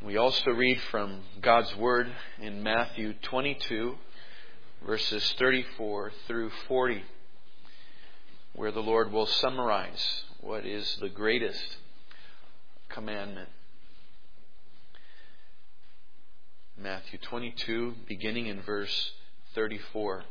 We also read from God's Word in Matthew 22, verses 34 through 40, where the Lord will summarize what is the greatest commandment. Matthew 22, beginning in verse 34.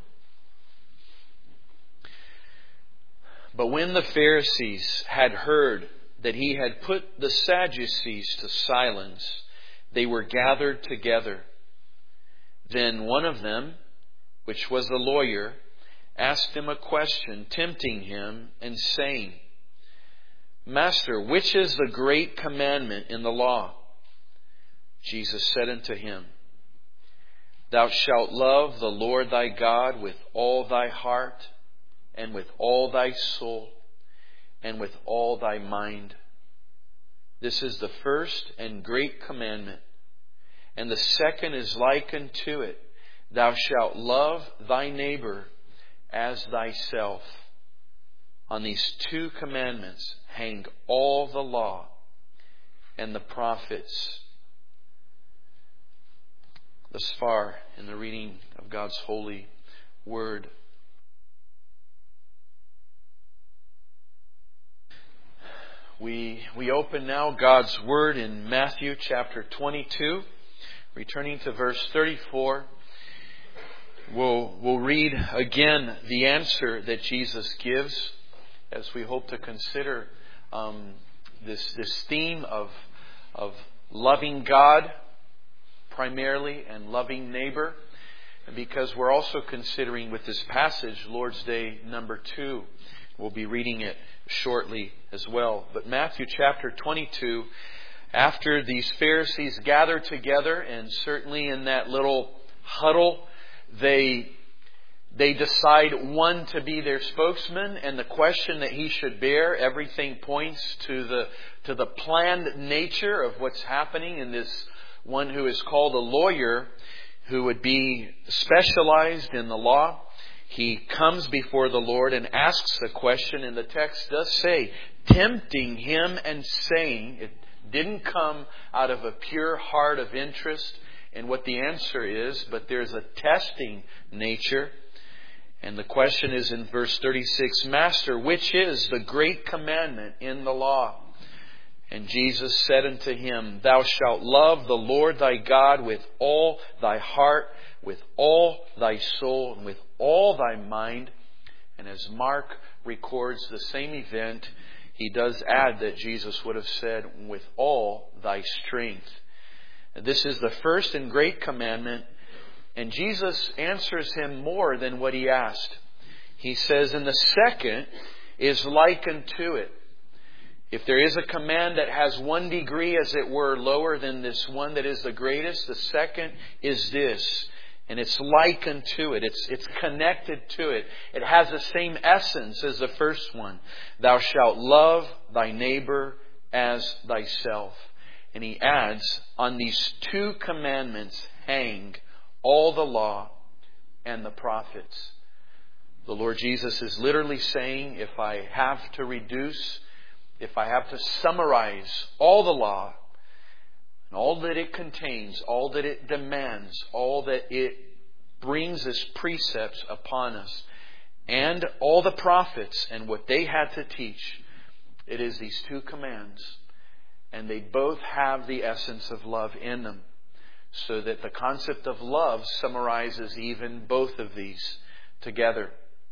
But when the Pharisees had heard that he had put the Sadducees to silence, they were gathered together. Then one of them, which was a lawyer, asked him a question, tempting him and saying, Master, which is the great commandment in the law? Jesus said unto him, Thou shalt love the Lord thy God with all thy heart, and with all thy soul, and with all thy mind. This is the first and great commandment. And the second is like unto it. Thou shalt love thy neighbor as thyself. On these two commandments hang all the law and the prophets. Thus far in the reading of God's holy word. We open now God's Word in Matthew chapter 22, returning to verse 34. We'll read again the answer that Jesus gives as we hope to consider this theme of loving God primarily and loving neighbor, because we're also considering with this passage Lord's Day number 2. We'll be reading it shortly as well. But Matthew chapter 22, after these Pharisees gather together, and certainly in that little huddle, they decide one to be their spokesman, and the question that he should bear, everything points to the planned nature of what's happening in this one who is called a lawyer, who would be specialized in the law. He comes before the Lord and asks a question, and the text does say, tempting him and saying, it didn't come out of a pure heart of interest in what the answer is, but there's a testing nature. And the question is in verse 36, Master, which is the great commandment in the law? And Jesus said unto him, Thou shalt love the Lord thy God with all thy heart, with all thy soul, and with all thy mind. And as Mark records the same event, he does add that Jesus would have said, with all thy strength. And this is the first and great commandment. And Jesus answers him more than what he asked. He says, and the second is like unto it. If there is a command that has one degree, as it were, lower than this one that is the greatest, the second is this. And it's like unto it. It's connected to it. It has the same essence as the first one. Thou shalt love thy neighbor as thyself. And he adds, on these two commandments hang all the law and the prophets. The Lord Jesus is literally saying, if I have to reduce, if I have to summarize all the law, and all that it contains, all that it demands, all that it brings as precepts upon us, and all the prophets and what they had to teach, it is these two commands. And they both have the essence of love in them. So that the concept of love summarizes even both of these together.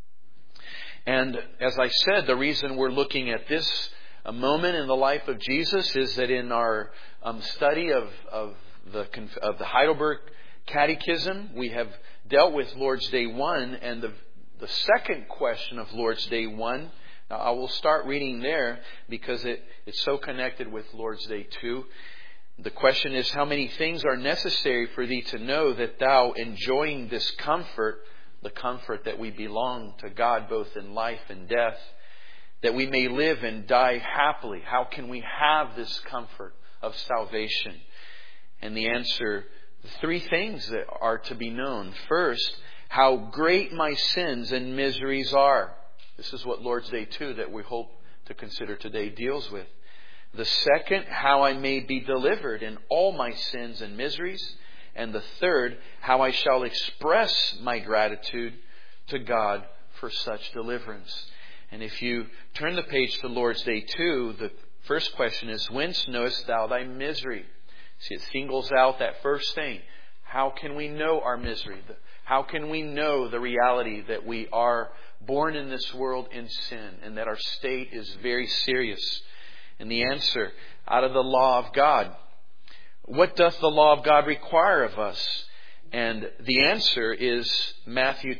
And as I said, the reason we're looking at this a moment in the life of Jesus is that in our study of the Heidelberg Catechism, we have dealt with Lord's Day 1 and the second question of Lord's Day 1. Now, I will start reading there because it's so connected with Lord's Day 2. The question is, how many things are necessary for thee to know that thou, enjoying this comfort, the comfort that we belong to God both in life and death, that we may live and die happily? How can we have this comfort of salvation? And the answer, the three things that are to be known. First, how great my sins and miseries are. This is what Lord's Day 2 that we hope to consider today deals with. The second, how I may be delivered in all my sins and miseries. And the third, how I shall express my gratitude to God for such deliverance. And if you turn the page to Lord's Day 2, the first question is, whence knowest thou thy misery? See, it singles out that first thing. How can we know our misery? How can we know the reality that we are born in this world in sin and that our state is very serious? And the answer, out of the law of God. What doth the law of God require of us? And the answer is Matthew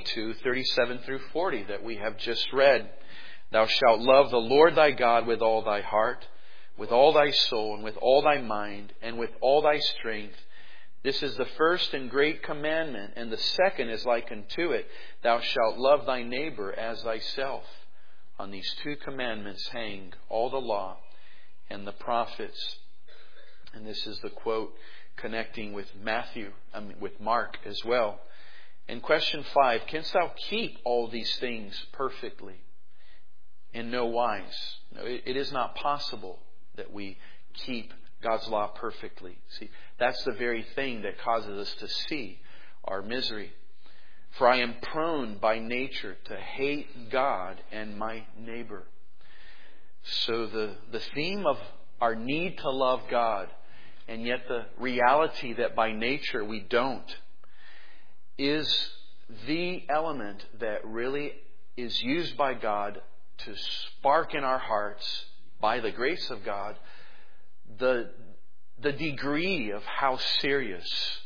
22:37-40 that we have just read. Thou shalt love the Lord thy God with all thy heart, with all thy soul, and with all thy mind, and with all thy strength. This is the first and great commandment, and the second is like unto it. Thou shalt love thy neighbor as thyself. On these two commandments hang all the law and the prophets. And this is the quote connecting with with Mark as well. And question 5, canst thou keep all these things perfectly? In no wise. No, it is not possible that we keep God's law perfectly. See, that's the very thing that causes us to see our misery. For I am prone by nature to hate God and my neighbor. So the theme of our need to love God, and yet the reality that by nature we don't, is the element that really is used by God to spark in our hearts, by the grace of God, the degree of how serious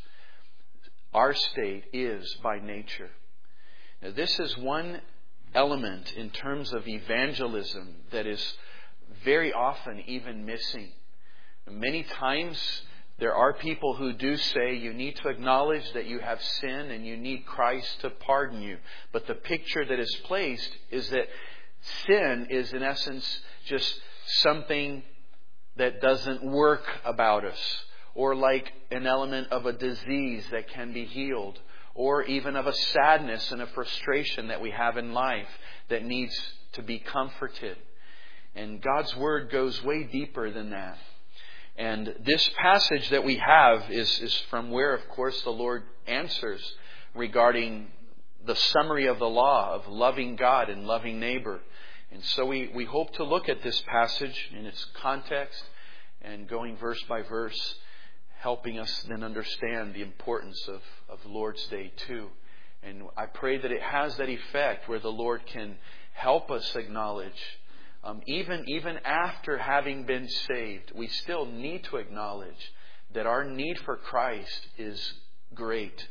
our state is by nature. Now, this is one element in terms of evangelism that is very often even missing. Many times there are people who do say you need to acknowledge that you have sin and you need Christ to pardon you. But the picture that is placed is that sin is in essence just something that doesn't work about us, or like an element of a disease that can be healed, or even of a sadness and a frustration that we have in life that needs to be comforted. And God's Word goes way deeper than that. And this passage that we have is from where, of course, the Lord answers regarding the summary of the law of loving God and loving neighbor. And so we hope to look at this passage in its context and going verse by verse, helping us then understand the importance of Lord's Day 2. And I pray that it has that effect where the Lord can help us acknowledge, even after having been saved, we still need to acknowledge that our need for Christ is great.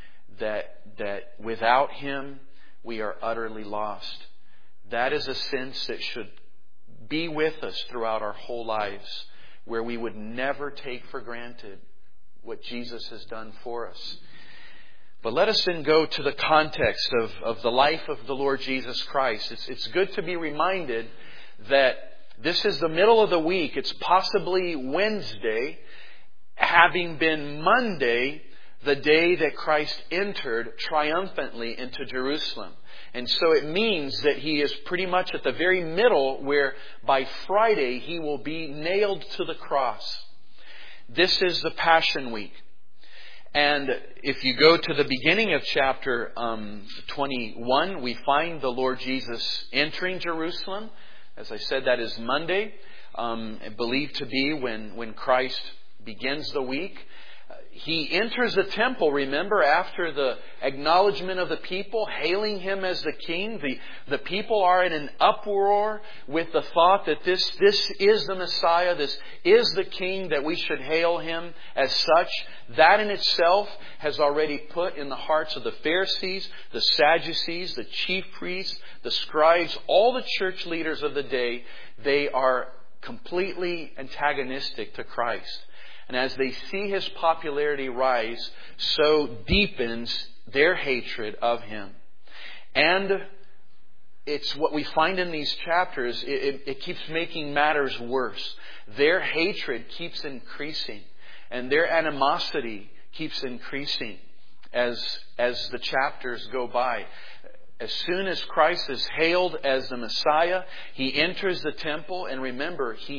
That without Him, we are utterly lost. That is a sense that should be with us throughout our whole lives, where we would never take for granted what Jesus has done for us. But let us then go to the context of the life of the Lord Jesus Christ. It's good to be reminded that this is the middle of the week. It's possibly Wednesday, having been Monday, the day that Christ entered triumphantly into Jerusalem. And so it means that He is pretty much at the very middle, where by Friday He will be nailed to the cross. This is the Passion Week. And if you go to the beginning of chapter 21, we find the Lord Jesus entering Jerusalem. As I said, that is Monday, believed to be when Christ begins the week. He enters the temple, remember, after the acknowledgement of the people, hailing Him as the King. The people are in an uproar with the thought that this is the Messiah, this is the King, that we should hail Him as such. That in itself has already put in the hearts of the Pharisees, the Sadducees, the chief priests, the scribes, all the church leaders of the day, they are completely antagonistic to Christ. And as they see His popularity rise, so deepens their hatred of Him. And it's what we find in these chapters, it keeps making matters worse. Their hatred keeps increasing, and their animosity keeps increasing as the chapters go by. As soon as Christ is hailed as the Messiah, He enters the temple, and remember, He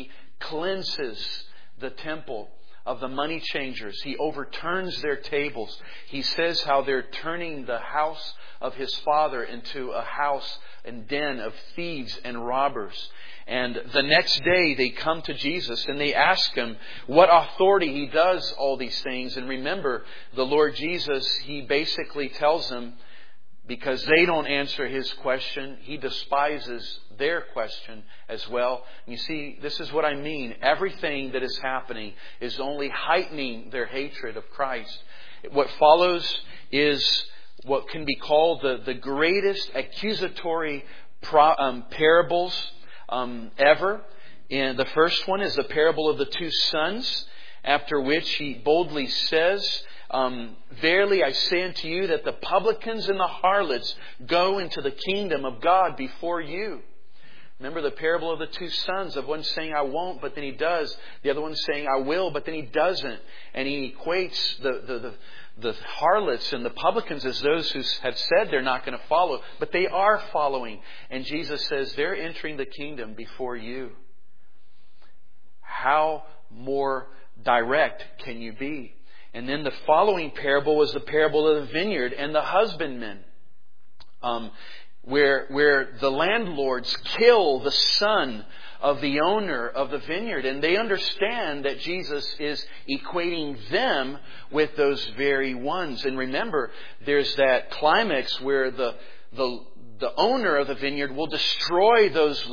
cleanses the temple of the money changers. He overturns their tables. He says how they're turning the house of His Father into a house and den of thieves and robbers. And the next day they come to Jesus and they ask Him what authority He does all these things. And remember, the Lord Jesus, He basically tells them, because they don't answer His question, He despises their question as well. You see, this is what I mean. Everything that is happening is only heightening their hatred of Christ. What follows is what can be called the greatest accusatory parables ever. And the first one is the parable of the two sons, after which He boldly says, verily I say unto you that the publicans and the harlots go into the kingdom of God before you. Remember the parable of the two sons, of one saying, I won't, but then he does. The other one saying, I will, but then he doesn't. And he equates the harlots and the publicans as those who have said they're not going to follow, but they are following. And Jesus says, they're entering the kingdom before you. How more direct can you be? And then the following parable was the parable of the vineyard and the husbandmen, where the landlords kill the son of the owner of the vineyard. And they understand that Jesus is equating them with those very ones. And remember, there's that climax where the owner of the vineyard will destroy those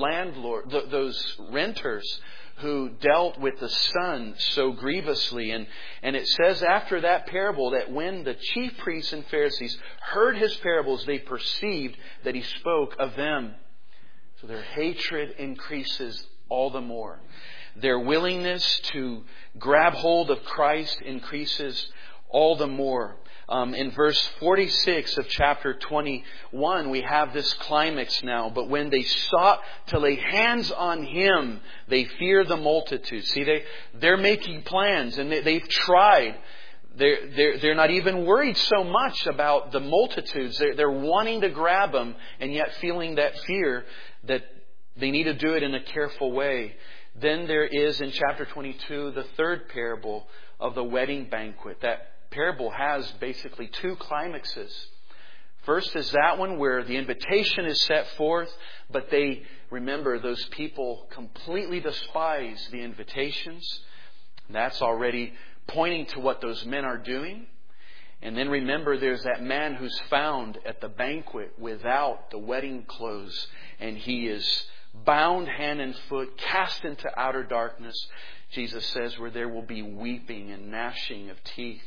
renters who dealt with the son so grievously. And it says after that parable that when the chief priests and Pharisees heard His parables, they perceived that He spoke of them. So their hatred increases all the more. Their willingness to grab hold of Christ increases all the more. In verse 46 of chapter 21, we have this climax now. But when they sought to lay hands on Him, they fear the multitude. See, they're making plans and they've tried. They're not even worried so much about the multitudes. They're wanting to grab Him and yet feeling that fear that they need to do it in a careful way. Then there is in chapter 22 the third parable of the wedding banquet. That parable has basically two climaxes. First is that one where the invitation is set forth, but they, remember, those people completely despise the invitations. That's already pointing to what those men are doing. And then remember, there's that man who's found at the banquet without the wedding clothes, and he is bound hand and foot, cast into outer darkness, Jesus says, where there will be weeping and gnashing of teeth.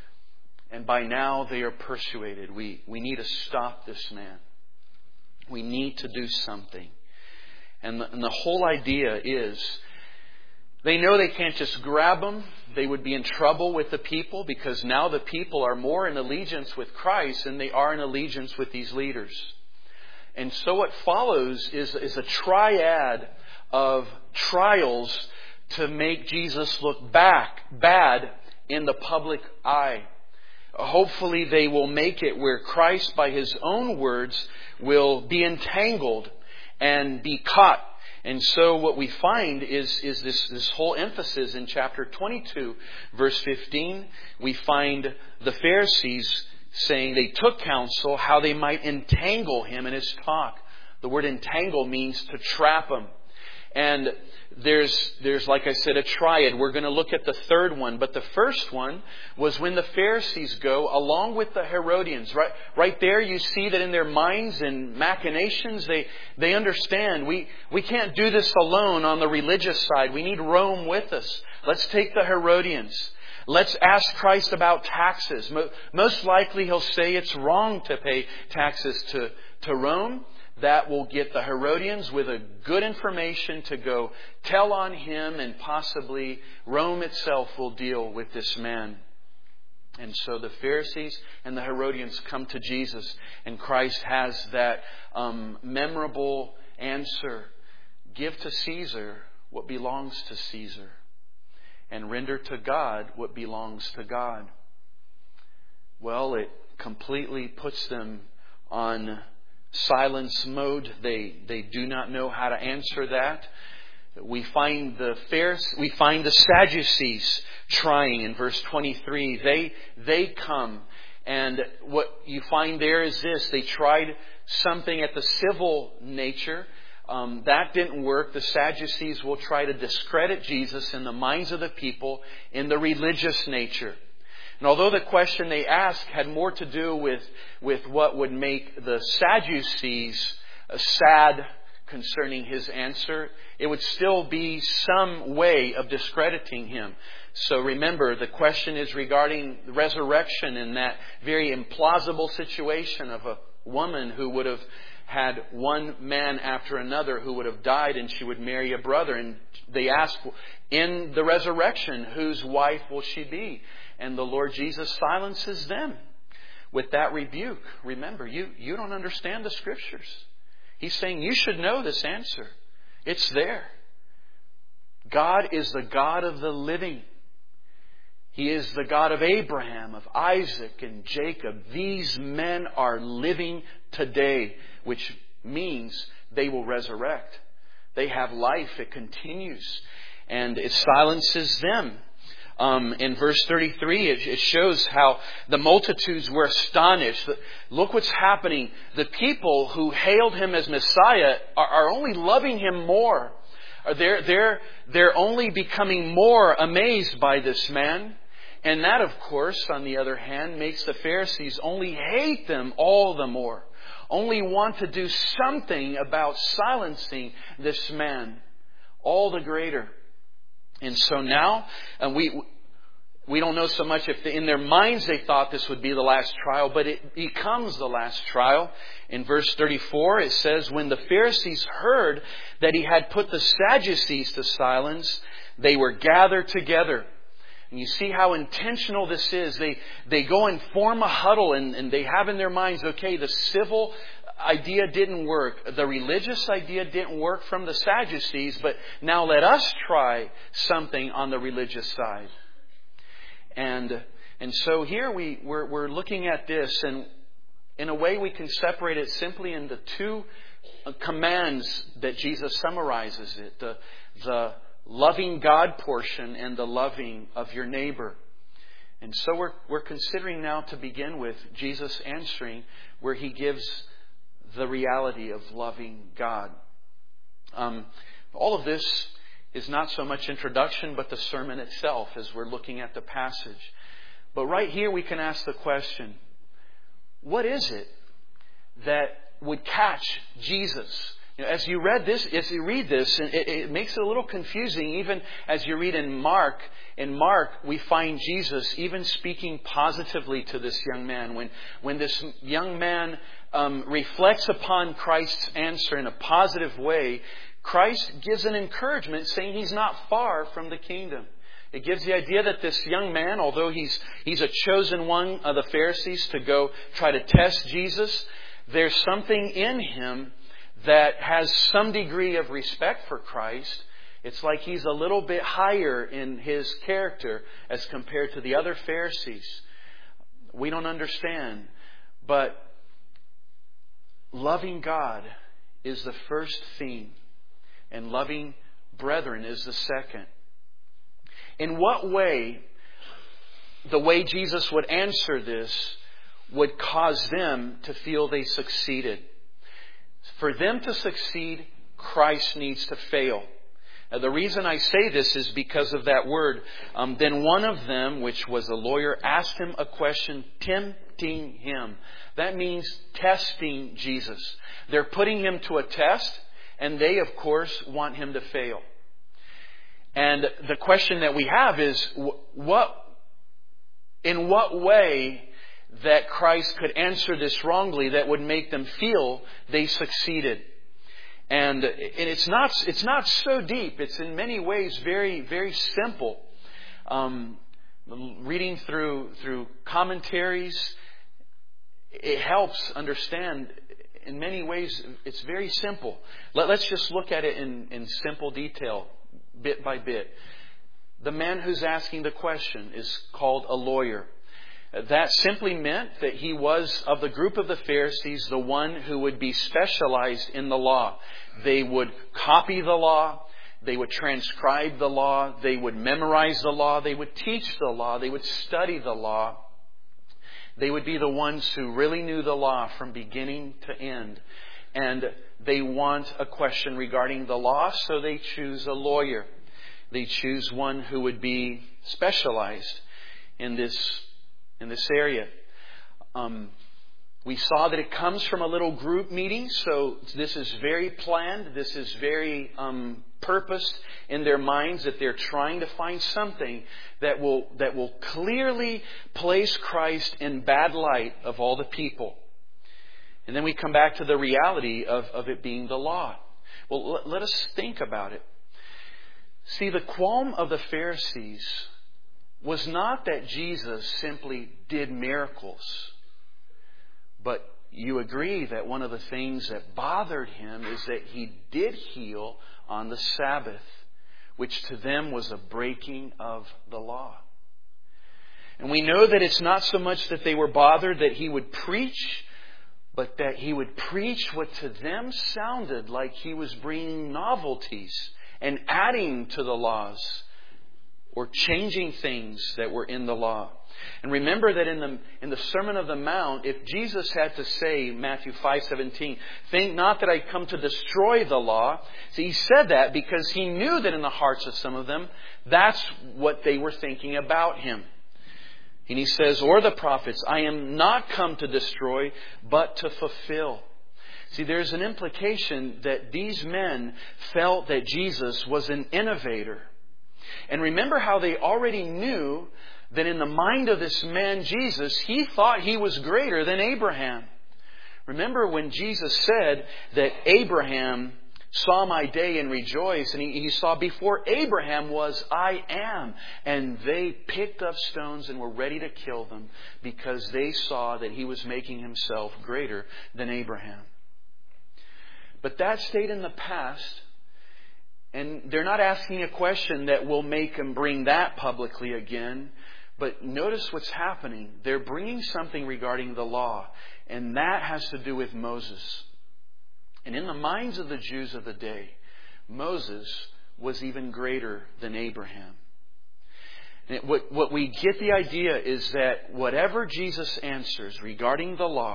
And by now they are persuaded. We need to stop this man. We need to do something. And the whole idea is they know they can't just grab them. They would be in trouble with the people because now the people are more in allegiance with Christ than they are in allegiance with these leaders. And so what follows is a triad of trials to make Jesus look bad in the public eye. Hopefully they will make it where Christ, by His own words, will be entangled and be caught. And so what we find is this whole emphasis in chapter 22, verse 15. We find the Pharisees saying they took counsel how they might entangle Him in His talk. The word entangle means to trap Him. And there's, like I said, a triad. We're going to look at the third one. But the first one was when the Pharisees go along with the Herodians. Right there you see that in their minds and machinations, they understand we can't do this alone on the religious side. We need Rome with us. Let's take the Herodians. Let's ask Christ about taxes. Most likely He'll say it's wrong to pay taxes to Rome. That will get the Herodians with a good information to go tell on Him, and possibly Rome itself will deal with this man. And so the Pharisees and the Herodians come to Jesus, and Christ has that memorable answer. Give to Caesar what belongs to Caesar, and render to God what belongs to God. Well, it completely puts them on silence mode. They do not know how to answer that. We find the Sadducees trying in verse 23. They come, and what you find there is this: they tried something at the civil nature. That didn't work. The Sadducees will try to discredit Jesus in the minds of the people in the religious nature. And although the question they asked had more to do with what would make the Sadducees sad concerning His answer, it would still be some way of discrediting Him. So remember, the question is regarding the resurrection in that very implausible situation of a woman who would have had one man after another who would have died, and she would marry a brother. And they ask, in the resurrection, whose wife will she be? And the Lord Jesus silences them with that rebuke. Remember, you don't understand the Scriptures. He's saying you should know this answer. It's there. God is the God of the living. He is the God of Abraham, of Isaac, and Jacob. These men are living today, which means they will resurrect. They have life. It continues. And it silences them. In verse 33, it shows how the multitudes were astonished. Look what's happening. The people who hailed Him as Messiah are only loving Him more. They're only becoming more amazed by this man. And that, of course, on the other hand, makes the Pharisees only hate them all the more. Only want to do something about silencing this man all the greater. And so now, we don't know so much if in their minds they thought this would be the last trial, but it becomes the last trial. In verse 34, it says, when the Pharisees heard that He had put the Sadducees to silence, they were gathered together. And you see how intentional this is. They go and form a huddle, and they have in their minds, okay, the civil idea didn't work. The religious idea didn't work from the Sadducees, but now let us try something on the religious side. And so here we're looking at this, and in a way we can separate it simply into two commands that Jesus summarizes it. The loving God portion and the loving of your neighbor. And so we're considering now to begin with Jesus answering where He gives the reality of loving God. All of this is not so much introduction, but the sermon itself as we're looking at the passage. But right here we can ask the question, what is it that would catch Jesus? As you read this, it makes it a little confusing. Even as you read in Mark, we find Jesus even speaking positively to this young man. When this young man reflects upon Christ's answer in a positive way, Christ gives an encouragement saying he's not far from the kingdom. It gives the idea that this young man, although he's a chosen one of the Pharisees to go try to test Jesus, there's something in him that has some degree of respect for Christ. It's like he's a little bit higher in his character as compared to the other Pharisees. We don't understand. But loving God is the first theme, and loving brethren is the second. In what way, the way Jesus would answer this would cause them to feel they succeeded? For them to succeed, Christ needs to fail. Now, the reason I say this is because of that word. Then one of them, which was a lawyer, asked Him a question, tempting Him. That means testing Jesus. They're putting Him to a test, and they, of course, want Him to fail. And the question that we have is, in what way that Christ could answer this wrongly that would make them feel they succeeded? And it's not so deep. It's in many ways very, very simple. Reading through commentaries, it helps understand. In many ways, it's very simple. Let's just look at it in simple detail, bit by bit. The man who's asking the question is called a lawyer. That simply meant that he was, of the group of the Pharisees, the one who would be specialized in the law. They would copy the law. They would transcribe the law. They would memorize the law. They would teach the law. They would study the law. They would be the ones who really knew the law from beginning to end. And they want a question regarding the law, so they choose a lawyer. They choose one who would be specialized in this area. We saw that it comes from a little group meeting, so this is very planned. This is very purposed in their minds, that they're trying to find something that will clearly place Christ in bad light of all the people. And then we come back to the reality of it being the law. Well, let us think about it. See, the qualm of the Pharisees was not that Jesus simply did miracles. But you agree that one of the things that bothered him is that he did heal on the Sabbath, which to them was a breaking of the law. And we know that it's not so much that they were bothered that he would preach, but that he would preach what to them sounded like he was bringing novelties and adding to the laws or changing things that were in the law. And remember that in the Sermon of the Mount, if Jesus had to say, Matthew 5:17, think not that I come to destroy the law. See, he said that because he knew that in the hearts of some of them, that's what they were thinking about him. And he says, or the prophets, I am not come to destroy, but to fulfill. See, there's an implication that these men felt that Jesus was an innovator. And remember how they already knew that in the mind of this man Jesus, he thought he was greater than Abraham. Remember when Jesus said that Abraham saw my day and rejoiced, and he saw before Abraham was, I am. And they picked up stones and were ready to kill them because they saw that he was making himself greater than Abraham. But that stayed in the past. And they're not asking a question that will make them bring that publicly again. But notice what's happening. They're bringing something regarding the law. And that has to do with Moses. And in the minds of the Jews of the day, Moses was even greater than Abraham. And what we get the idea is that whatever Jesus answers regarding the law,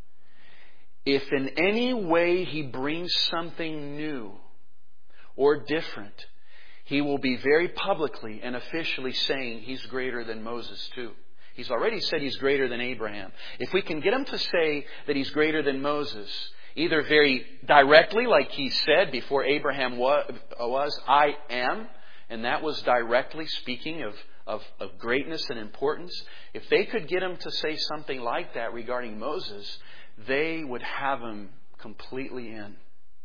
if in any way he brings something new or different, he will be very publicly and officially saying he's greater than Moses too. He's already said he's greater than Abraham. If we can get him to say that he's greater than Moses, either very directly, like he said before Abraham was I am, and that was directly speaking of greatness and importance. If they could get him to say something like that regarding Moses, they would have him completely in.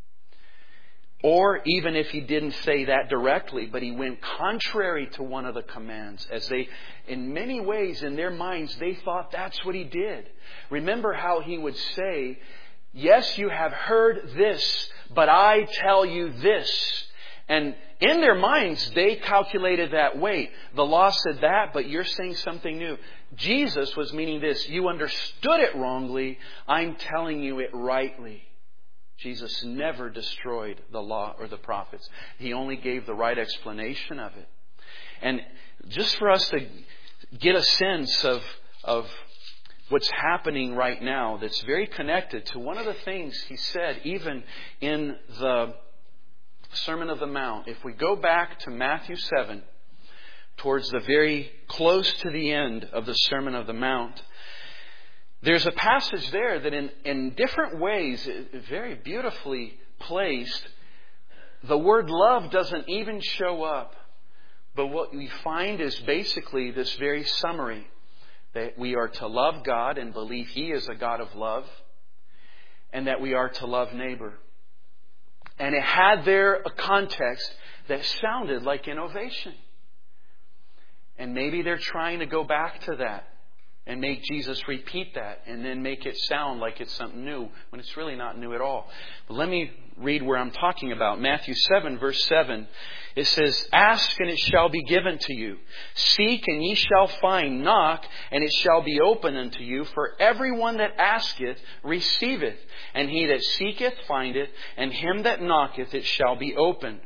Or even if he didn't say that directly, but he went contrary to one of the commands, as they, in many ways, in their minds, they thought that's what he did. Remember how he would say, yes, you have heard this, but I tell you this. And in their minds, they calculated that, wait, the law said that, but you're saying something new. Jesus was meaning this, you understood it wrongly, I'm telling you it rightly. Jesus never destroyed the law or the prophets. He only gave the right explanation of it. And just for us to get a sense of what's happening right now that's very connected to one of the things he said even in the Sermon of the Mount. If we go back to Matthew 7, towards the very close to the end of the Sermon of the Mount, there's a passage there that in different ways, very beautifully placed, the word love doesn't even show up. But what we find is basically this very summary, that we are to love God and believe He is a God of love, and that we are to love neighbor. And it had there a context that sounded like innovation. And maybe they're trying to go back to that and make Jesus repeat that and then make it sound like it's something new when it's really not new at all. But let me read where I'm talking about. Matthew 7, verse 7. It says, ask and it shall be given to you. Seek and ye shall find. Knock and it shall be open unto you. For everyone that asketh receiveth. And he that seeketh findeth. And him that knocketh it shall be opened.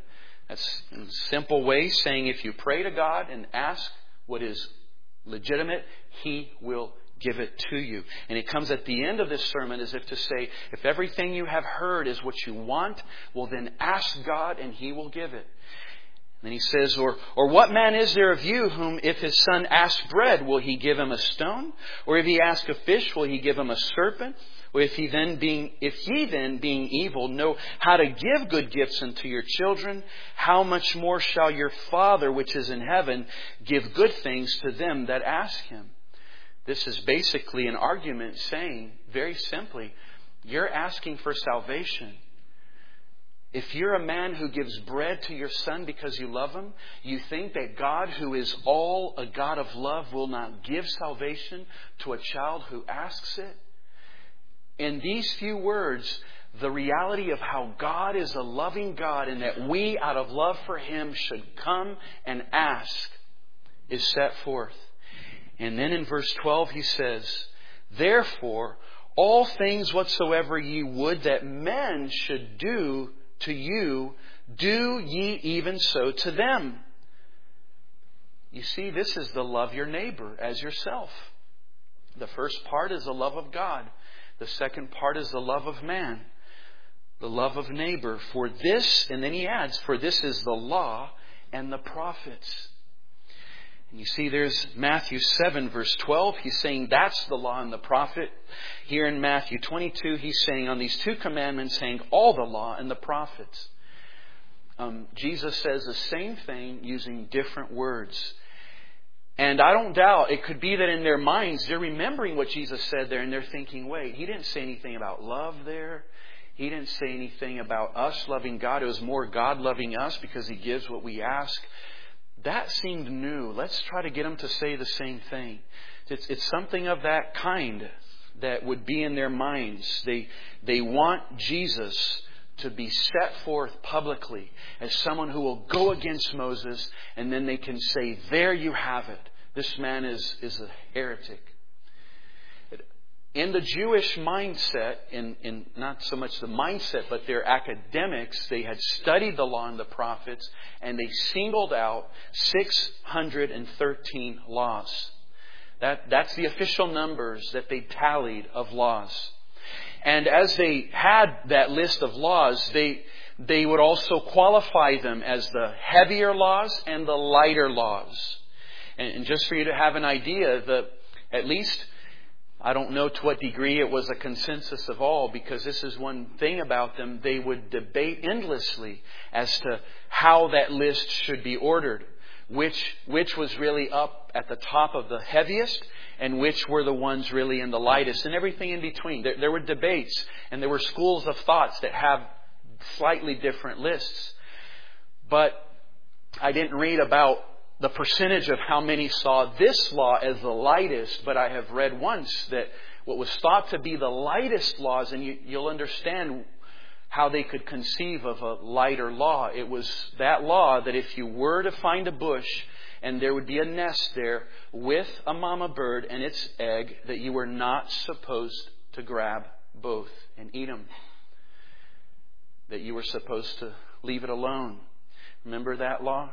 That's in a simple way saying if you pray to God and ask what is legitimate, He will give it to you. And it comes at the end of this sermon as if to say, if everything you have heard is what you want, well then ask God and He will give it. And then he says, or what man is there of you whom if his son asks bread, will he give him a stone? Or if he asks a fish, will he give him a serpent? Or if ye then being evil know how to give good gifts unto your children, how much more shall your Father which is in heaven give good things to them that ask Him? This is basically an argument saying, very simply, you're asking for salvation. If you're a man who gives bread to your son because you love him, you think that God, who is all a God of love, will not give salvation to a child who asks it? In these few words, the reality of how God is a loving God and that we, out of love for Him, should come and ask is set forth. And then in verse 12 he says, therefore, all things whatsoever ye would that men should do to you, do ye even so to them. You see, this is the love your neighbor as yourself. The first part is the love of God. The second part is the love of man. The love of neighbor. For this, and then he adds, for this is the law and the prophets. And you see, there's Matthew 7 verse 12. He's saying that's the law and the prophet. Here in Matthew 22, he's saying on these two commandments, saying all the law and the prophets. Jesus says the same thing using different words. And I don't doubt it could be that in their minds, they're remembering what Jesus said there and they're thinking, wait, He didn't say anything about love there. He didn't say anything about us loving God. It was more God loving us because He gives what we ask. That seemed new. Let's try to get them to say the same thing. It's something of that kind that would be in their minds. They want Jesus to be set forth publicly as someone who will go against Moses, and then they can say, there you have it. This man is a heretic. In the Jewish mindset, in not so much the mindset, but their academics, they had studied the law and the prophets, and they singled out 613 laws. That's the official numbers that they tallied of laws. And as they had that list of laws, they would also qualify them as the heavier laws and the lighter laws. And just for you to have an idea, at least, I don't know to what degree it was a consensus of all, because this is one thing about them. They would debate endlessly as to how that list should be ordered. Which was really up at the top of the heaviest, and which were the ones really in the lightest, and everything in between. There were debates, and there were schools of thoughts that have slightly different lists. But I didn't read about the percentage of how many saw this law as the lightest, but I have read once that what was thought to be the lightest laws, and you'll understand how they could conceive of a lighter law. It was that law that if you were to find a bush and there would be a nest there with a mama bird and its egg, that you were not supposed to grab both and eat them. That you were supposed to leave it alone. Remember that law?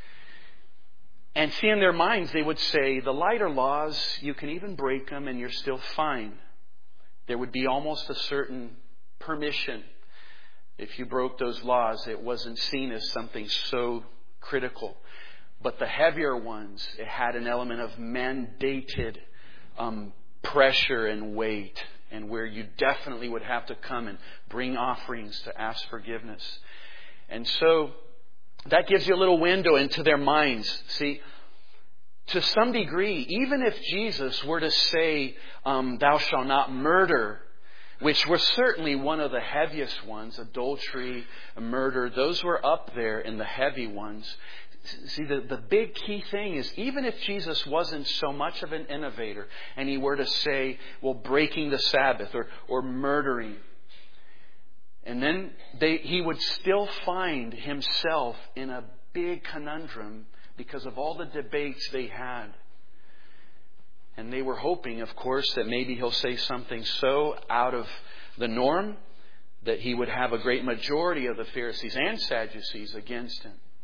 And see, in their minds, they would say, the lighter laws, you can even break them and you're still fine. There would be almost a certain permission. If you broke those laws, it wasn't seen as something so critical. But the heavier ones, it had an element of mandated pressure and weight, and where you definitely would have to come and bring offerings to ask forgiveness. And so that gives you a little window into their minds. See, to some degree, even if Jesus were to say, thou shalt not murder, which were certainly one of the heaviest ones, adultery, murder, those were up there in the heavy ones. See, the big key thing is, even if Jesus wasn't so much of an innovator and He were to say, well, breaking the Sabbath or murdering, and then He would still find Himself in a big conundrum because of all the debates they had. And they were hoping, of course, that maybe He'll say something so out of the norm that He would have a great majority of the Pharisees and Sadducees against Him.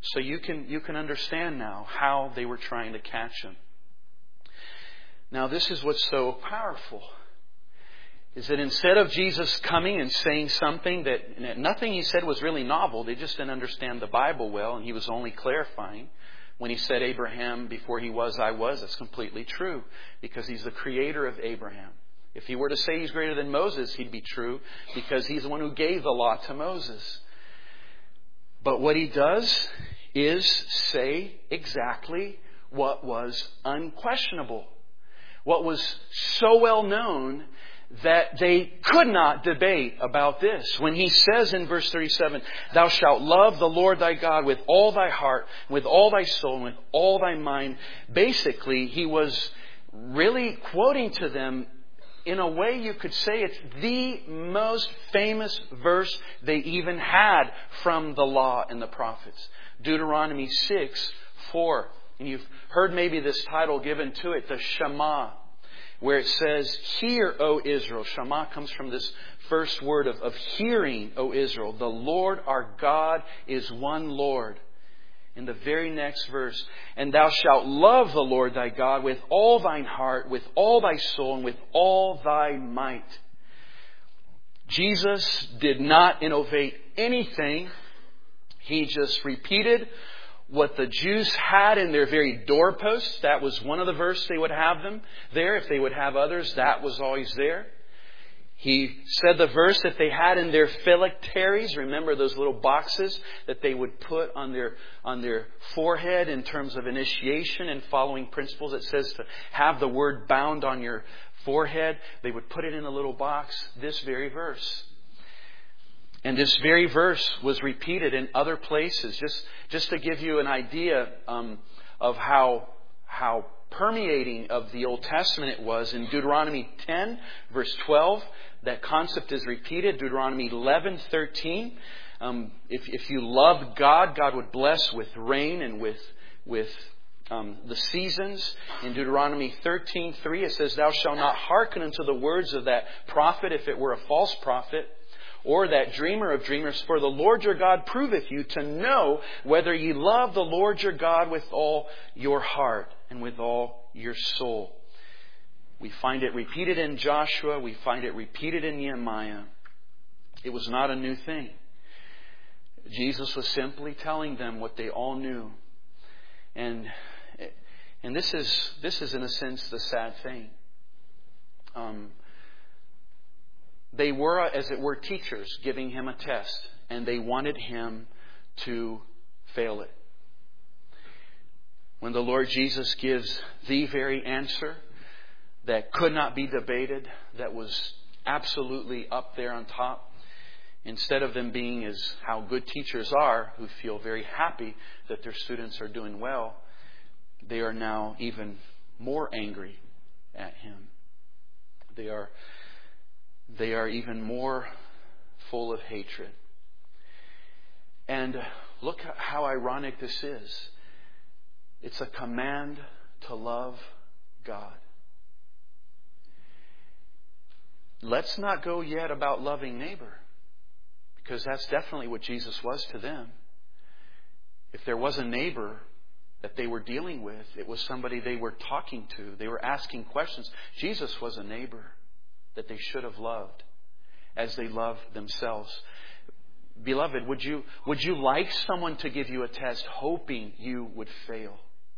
So you can understand now how they were trying to catch him. Now this is what's so powerful, is that instead of Jesus coming and saying something that nothing he said was really novel, they just didn't understand the Bible well, and he was only clarifying. When he said Abraham, before he was, I was, that's completely true, because he's the creator of Abraham. If he were to say he's greater than Moses, he'd be true, because he's the one who gave the law to Moses. But what he does is say exactly what was unquestionable, what was so well known that they could not debate about this. When he says in verse 37, thou shalt love the Lord thy God with all thy heart, with all thy soul, and with all thy mind. Basically, he was really quoting to them, in a way you could say it's the most famous verse they even had from the law and the prophets. Deuteronomy 6:4. And you've heard maybe this title given to it, the Shema, where it says, hear, O Israel. Shema comes from this first word of hearing, O Israel. The Lord our God is one Lord. In the very next verse, and thou shalt love the Lord thy God with all thine heart, with all thy soul, and with all thy might. Jesus did not innovate anything. He just repeated what the Jews had in their very doorposts. That was one of the verses they would have them there. If they would have others, that was always there. He said the verse that they had in their phylacteries. Remember those little boxes that they would put on their forehead in terms of initiation and following principles. It says to have the word bound on your forehead. They would put it in a little box, this very verse. And this very verse was repeated in other places. Just to give you an idea of how permeating of the Old Testament it was. In Deuteronomy 10, verse 12, that concept is repeated. Deuteronomy 11:13. If you loved God, God would bless with rain and with the seasons. In Deuteronomy 13:3, it says, thou shalt not hearken unto the words of that prophet, if it were a false prophet, or that dreamer of dreamers, for the Lord your God proveth you to know whether ye love the Lord your God with all your heart and with all your soul. We find it repeated in Joshua. We find it repeated in Nehemiah. It was not a new thing. Jesus was simply telling them what they all knew. And this is in a sense the sad thing. They were, as it were, teachers giving him a test, and they wanted him to fail it. When the Lord Jesus gives the very answer that could not be debated, that was absolutely up there on top, instead of them being as how good teachers are, who feel very happy that their students are doing well, they are now even more angry at him. They are even more full of hatred. And look how ironic this is. It's a command to love God. Let's not go yet about loving neighbor, because that's definitely what Jesus was to them. If there was a neighbor that they were dealing with, it was somebody they were talking to. They were asking questions. Jesus was a neighbor that they should have loved as they loved themselves. Beloved, would you like someone to give you a test hoping you would fail?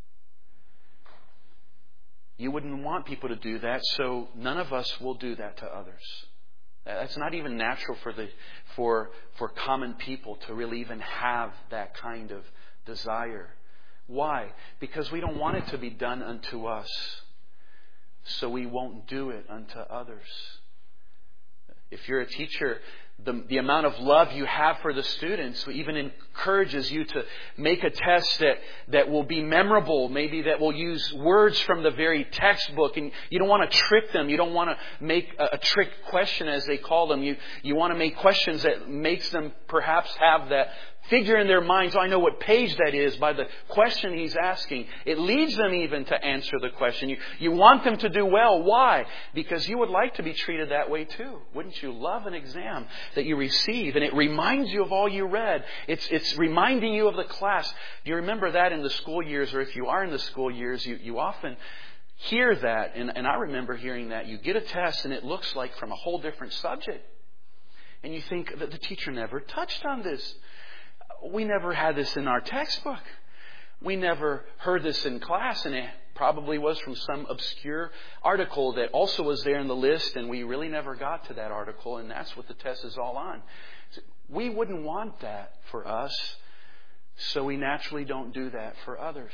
You wouldn't want people to do that, so none of us will do that to others. That's not even natural for common people to really even have that kind of desire. Why? Because we don't want it to be done unto us. So we won't do it unto others. If you're a teacher, the amount of love you have for the students even encourages you to make a test that will be memorable, maybe that will use words from the very textbook. And you don't want to trick them. You don't want to make a trick question, as they call them. You want to make questions that makes them perhaps have that figure in their minds, I know what page that is by the question he's asking. It leads them even to answer the question. You want them to do well. Why? Because you would like to be treated that way too. Wouldn't you love an exam that you receive and it reminds you of all you read? It's reminding you of the class. Do you remember that in the school years, or if you are in the school years, you often hear that. And I remember hearing that. You get a test and it looks like from a whole different subject. And you think that the teacher never touched on this. We never had this in our textbook. We never heard this in class, and it probably was from some obscure article that also was there in the list, and we really never got to that article, and that's what the test is all on. We wouldn't want that for us, so we naturally don't do that for others.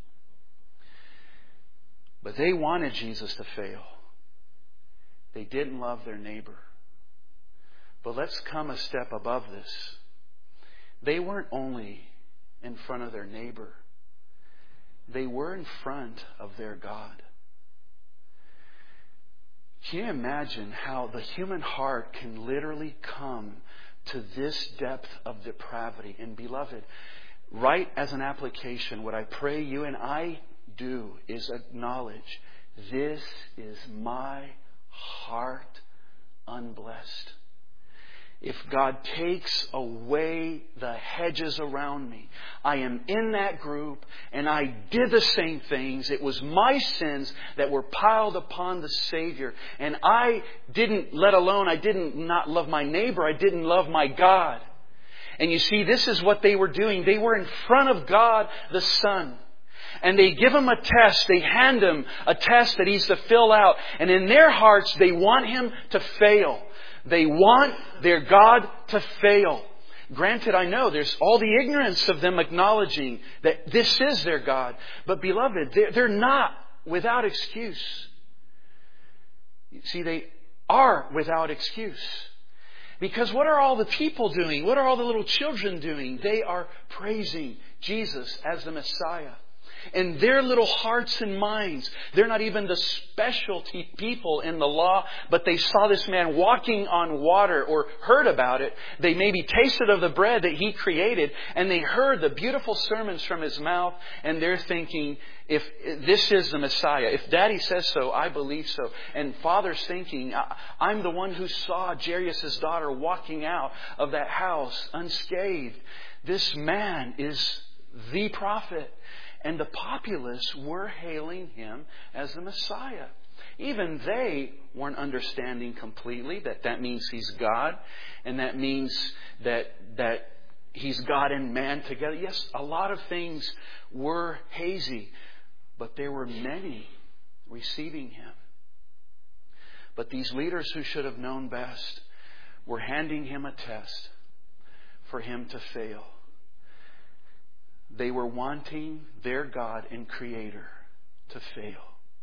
But they wanted Jesus to fail. They didn't love their neighbor. But let's come a step above this. They weren't only in front of their neighbor. They were in front of their God. Can you imagine how the human heart can literally come to this depth of depravity? And beloved, right as an application, what I pray you and I do is acknowledge, this is my heart unblessed. If God takes away the hedges around me, I am in that group and I did the same things. It was my sins that were piled upon the Savior. And I didn't not love my neighbor. I didn't love my God. And you see, this is what they were doing. They were in front of God the Son. And they give him a test. They hand him a test that he's to fill out. And in their hearts, they want him to fail. They want their God to fail. Granted, I know there's all the ignorance of them acknowledging that this is their God. But beloved, they're not without excuse. You see, they are without excuse. Because what are all the people doing? What are all the little children doing? They are praising Jesus as the Messiah. In their little hearts and minds, they're not even the specialty people in the law, but they saw this man walking on water or heard about it. They maybe tasted of the bread that he created, and they heard the beautiful sermons from his mouth, and they're thinking, if this is the Messiah, if Daddy says so, I believe so. And Father's thinking, I'm the one who saw Jairus' daughter walking out of that house unscathed. This man is the prophet. And the populace were hailing him as the Messiah. Even they weren't understanding completely that means he's God. And that means that he's God and man together. Yes, a lot of things were hazy. But there were many receiving him. But these leaders who should have known best were handing him a test for him to fail. They were wanting their God and Creator to fail,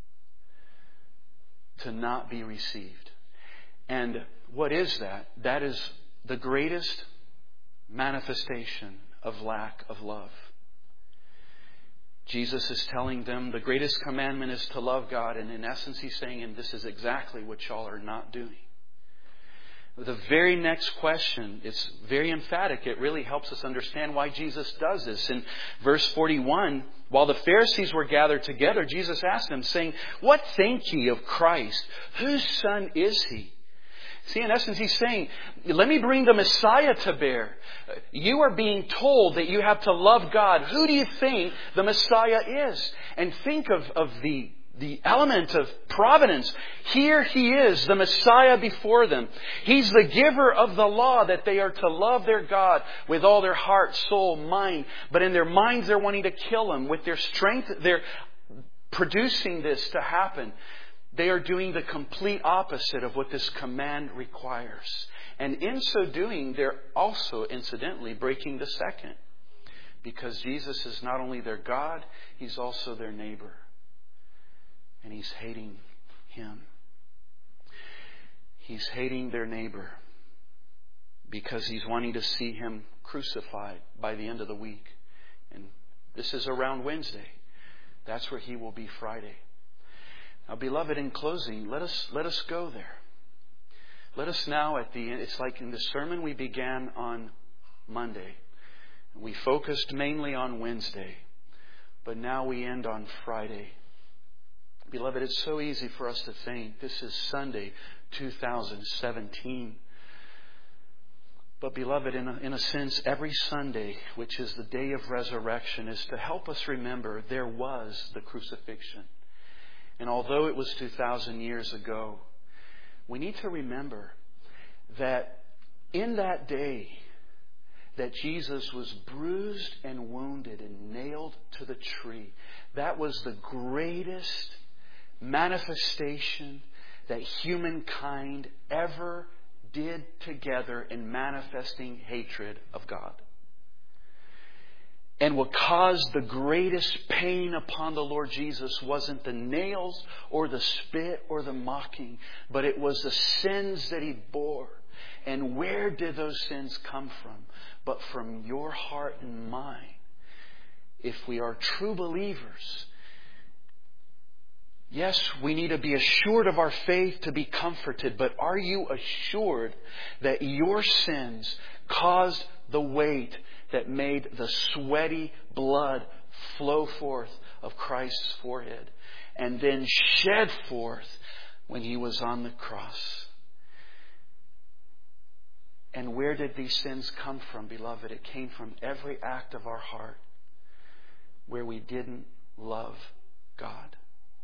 to not be received. And what is that? That is the greatest manifestation of lack of love. Jesus is telling them the greatest commandment is to love God. And in essence, He's saying, and this is exactly what y'all are not doing. The very next question, it's very emphatic. It really helps us understand why Jesus does this. In verse 41, while the Pharisees were gathered together, Jesus asked them, saying, "What think ye of Christ? Whose son is He?" See, in essence, He's saying, let me bring the Messiah to bear. You are being told that you have to love God. Who do you think the Messiah is? And think of the element of providence. Here He is, the Messiah before them. He's the giver of the law that they are to love their God with all their heart, soul, mind. But in their minds, they're wanting to kill Him. With their strength, they're producing this to happen. They are doing the complete opposite of what this command requires. And in so doing, they're also, incidentally, breaking the second. Because Jesus is not only their God, He's also their neighbor. And He's hating Him. He's hating their neighbor because He's wanting to see Him crucified by the end of the week. And this is around Wednesday. That's where He will be Friday. Now, beloved, in closing, let us go there. Let us now at the end, it's like in the sermon we began on Monday. We focused mainly on Wednesday, but now we end on Friday. Beloved, it's so easy for us to think this is Sunday, 2017. But beloved, in a sense, every Sunday, which is the day of resurrection, is to help us remember there was the crucifixion. And although it was 2,000 years ago, we need to remember that in that day that Jesus was bruised and wounded and nailed to the tree, that was the greatest manifestation that humankind ever did together in manifesting hatred of God. And what caused the greatest pain upon the Lord Jesus wasn't the nails or the spit or the mocking, but it was the sins that He bore. And where did those sins come from? But from your heart and mine. If we are true believers, yes, we need to be assured of our faith to be comforted, but are you assured that your sins caused the weight that made the sweaty blood flow forth of Christ's forehead and then shed forth when He was on the cross? And where did these sins come from, beloved? It came from every act of our heart where we didn't love God.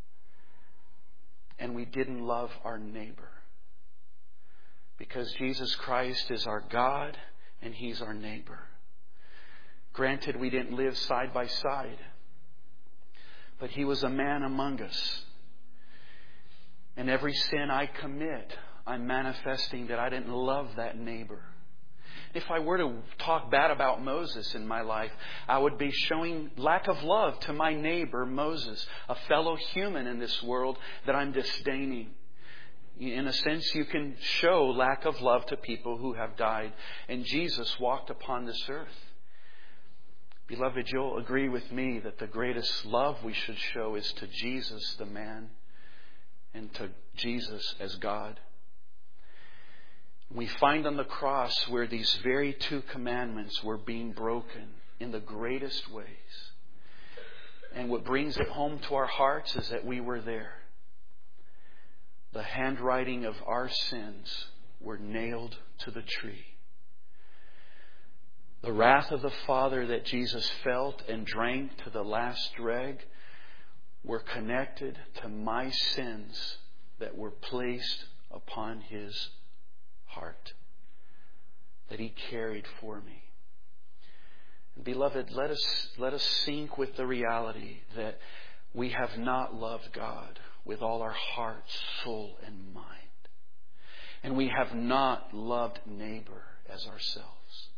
And we didn't love our neighbor. Because Jesus Christ is our God and He's our neighbor. Granted, we didn't live side by side. But He was a man among us. And every sin I commit, I'm manifesting that I didn't love that neighbor. If I were to talk bad about Moses in my life, I would be showing lack of love to my neighbor Moses, a fellow human in this world that I'm disdaining. In a sense, you can show lack of love to people who have died. And Jesus walked upon this earth. Beloved, you'll agree with me that the greatest love we should show is to Jesus, the man, and to Jesus as God. We find on the cross where these very two commandments were being broken in the greatest ways. And what brings it home to our hearts is that we were there. The handwriting of our sins were nailed to the tree. The wrath of the Father that Jesus felt and drank to the last drag were connected to my sins that were placed upon His heart, that He carried for me. And beloved, let us sink with the reality that we have not loved God with all our heart, soul, and mind. And we have not loved neighbor as ourselves.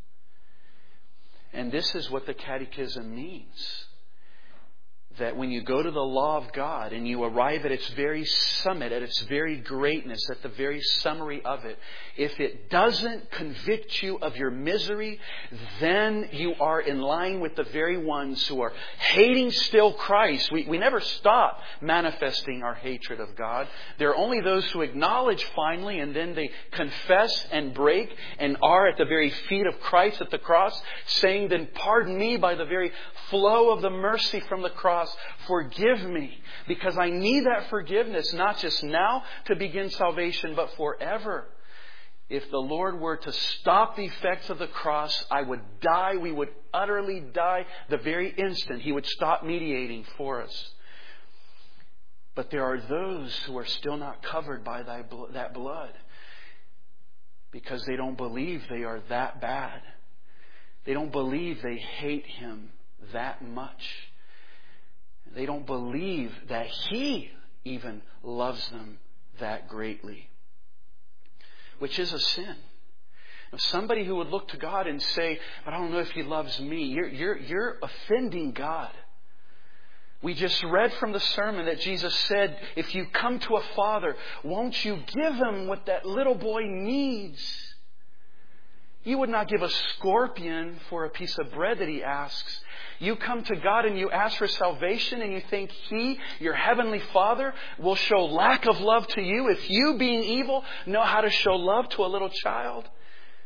And this is what the Catechism means. That when you go to the law of God and you arrive at its very summit, at its very greatness, at the very summary of it, if it doesn't convict you of your misery, then you are in line with the very ones who are hating still Christ. We never stop manifesting our hatred of God. There are only those who acknowledge finally, and then they confess and break and are at the very feet of Christ at the cross, saying, then pardon me by the very flow of the mercy from the cross. Forgive me, because I need that forgiveness, not just now to begin salvation, but forever. If the Lord were to stop the effects of the cross, I would die. We would utterly die the very instant He would stop mediating for us. But there are those who are still not covered by that blood because they don't believe they are that bad. They don't believe they hate Him that much. They don't believe that He even loves them that greatly, which is a sin. Now, somebody who would look to God and say, but I don't know if He loves me, you're offending God. We just read from the sermon that Jesus said, if you come to a father, won't you give him what that little boy needs? You would not give a scorpion for a piece of bread that he asks. You come to God and you ask for salvation and you think He, your heavenly Father, will show lack of love to you if you, being evil, know how to show love to a little child.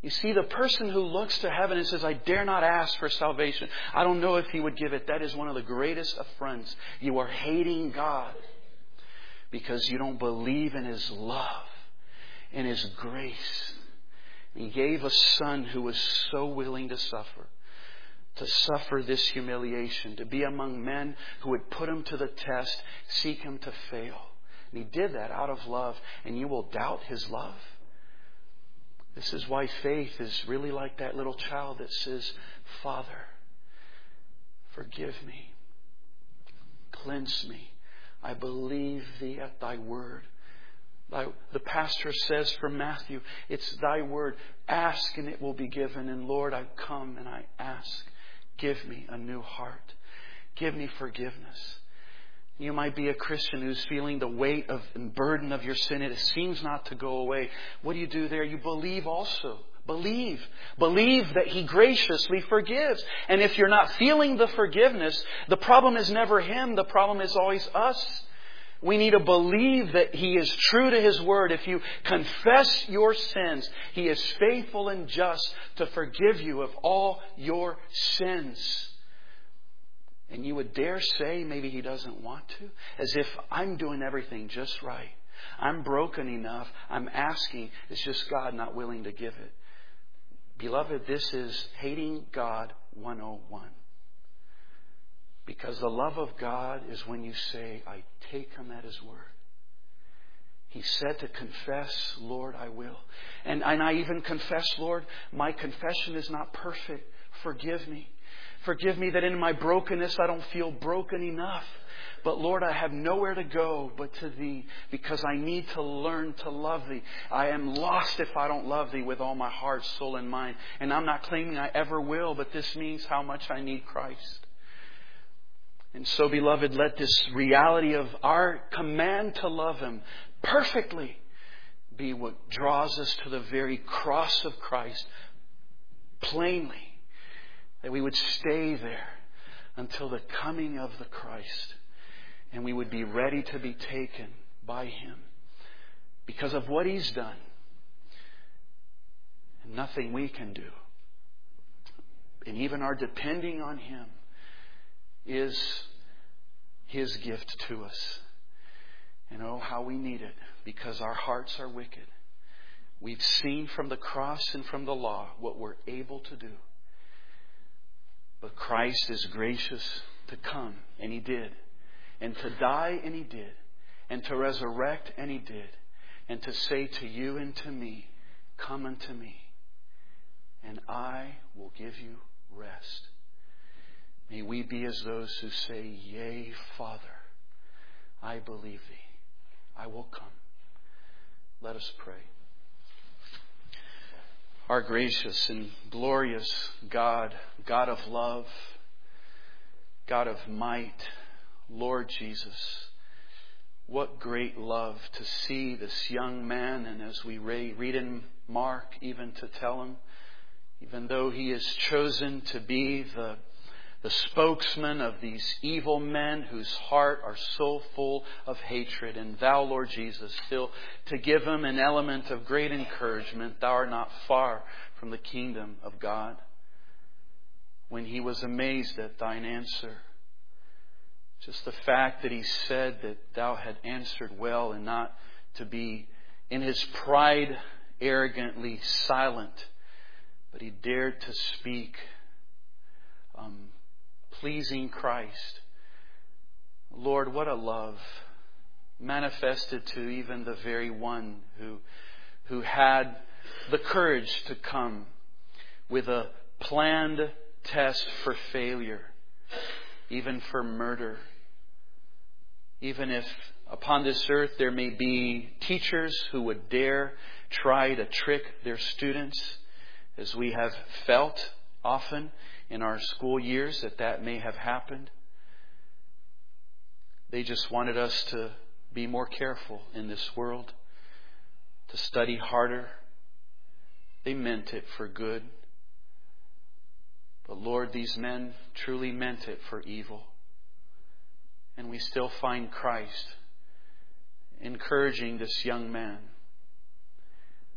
You see, the person who looks to heaven and says, I dare not ask for salvation, I don't know if He would give it, that is one of the greatest affronts. You are hating God because you don't believe in His love, in His grace. He gave a Son who was so willing to suffer this humiliation, to be among men who would put Him to the test, seek Him to fail. And He did that out of love. And you will doubt His love? This is why faith is really like that little child that says, Father, forgive me. Cleanse me. I believe Thee at Thy word. The pastor says from Matthew, it's Thy word. Ask and it will be given. And Lord, I come and I ask. Give me a new heart. Give me forgiveness. You might be a Christian who's feeling the weight of and burden of your sin. It seems not to go away. What do you do there? You believe also. Believe. Believe that He graciously forgives. And if you're not feeling the forgiveness, the problem is never Him. The problem is always us. We need to believe that He is true to His word. If you confess your sins, He is faithful and just to forgive you of all your sins. And you would dare say maybe He doesn't want to? As if I'm doing everything just right. I'm broken enough. I'm asking. It's just God not willing to give it. Beloved, this is hating God 101. Because the love of God is when you say, I take Him at His word. He said to confess, Lord, I will. And I even confess, Lord, my confession is not perfect. Forgive me. Forgive me that in my brokenness I don't feel broken enough. But Lord, I have nowhere to go but to Thee because I need to learn to love Thee. I am lost if I don't love Thee with all my heart, soul, and mind. And I'm not claiming I ever will, but this means how much I need Christ. And so, beloved, let this reality of our command to love Him perfectly be what draws us to the very cross of Christ plainly. That we would stay there until the coming of the Christ. And we would be ready to be taken by Him because of what He's done. And nothing we can do. And even our depending on Him is His gift to us. And oh, how we need it because our hearts are wicked. We've seen from the cross and from the law what we're able to do. But Christ is gracious to come, and He did. And to die, and He did. And to resurrect, and He did. And to say to you and to me, come unto me, and I will give you rest. May we be as those who say, yea, Father, I believe Thee. I will come. Let us pray. Our gracious and glorious God, God of love, God of might, Lord Jesus, what great love to see this young man, and as we read in Mark, even to tell him, even though he is chosen to be the spokesman of these evil men whose heart are so full of hatred. And Thou, Lord Jesus, still to give him an element of great encouragement. Thou art not far from the kingdom of God. When he was amazed at Thine answer, just the fact that he said that Thou had answered well and not to be in his pride arrogantly silent, but he dared to speak pleasing Christ. Lord, what a love manifested to even the very one who had the courage to come with a planned test for failure, even for murder. Even if upon this earth there may be teachers who would dare try to trick their students, as we have felt often in our school years that may have happened. They just wanted us to be more careful in this world, to study harder. They meant it for good. But Lord, these men truly meant it for evil. And we still find Christ encouraging this young man,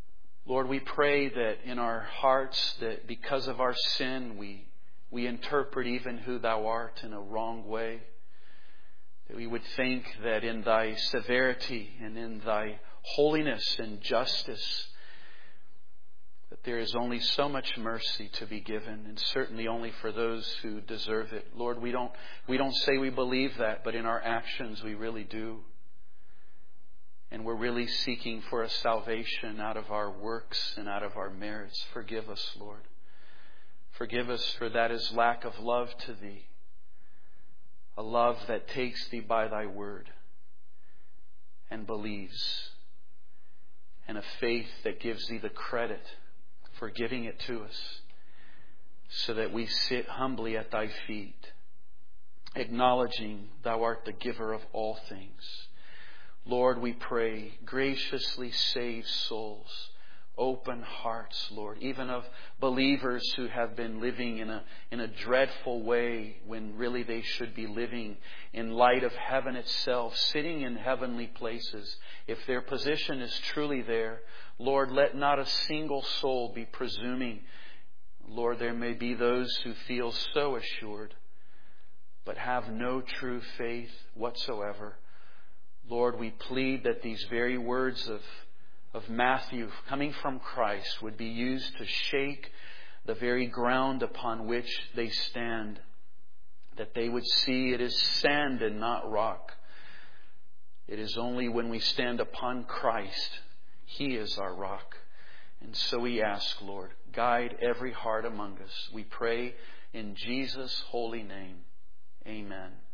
Lord, we pray that in our hearts, that because of our sin, we interpret even who Thou art in a wrong way. That we would think that in Thy severity and in Thy holiness and justice, that there is only so much mercy to be given, and certainly only for those who deserve it. Lord, we don't say we believe that, but in our actions we really do. And we're really seeking for a salvation out of our works and out of our merits. Forgive us, Lord. Forgive us, for that is lack of love to Thee. A love that takes Thee by Thy word and believes. And a faith that gives Thee the credit for giving it to us, so that we sit humbly at Thy feet, acknowledging Thou art the giver of all things. Lord, we pray, graciously save souls, open hearts, Lord, even of believers who have been living in a dreadful way when really they should be living in light of heaven itself, sitting in heavenly places. If their position is truly there, Lord, let not a single soul be presuming. Lord, there may be those who feel so assured, but have no true faith whatsoever. Lord, we plead that these very words of Matthew coming from Christ would be used to shake the very ground upon which they stand. That they would see it is sand and not rock. It is only when we stand upon Christ, He is our rock. And so we ask, Lord, guide every heart among us. We pray in Jesus' holy name. Amen.